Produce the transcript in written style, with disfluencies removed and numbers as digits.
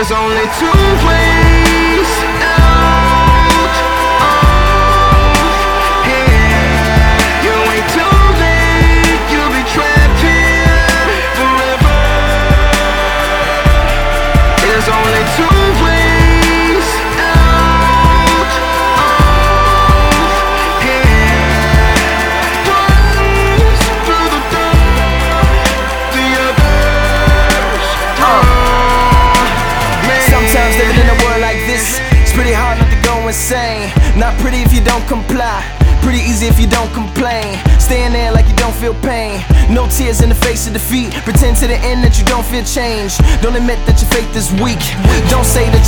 There's only two ways out of here. You ain't too late, you'll be trapped here forever. There's only two ways out of here. One's through the door, the other's Sometimes living in a world like this, it's pretty hard not to go insane. Not pretty if you don't comply, pretty easy if you don't complain. Staying there like you don't feel pain, no tears in the face of defeat. Pretend to the end that you don't feel change. Don't admit that your faith is weak. Don't say that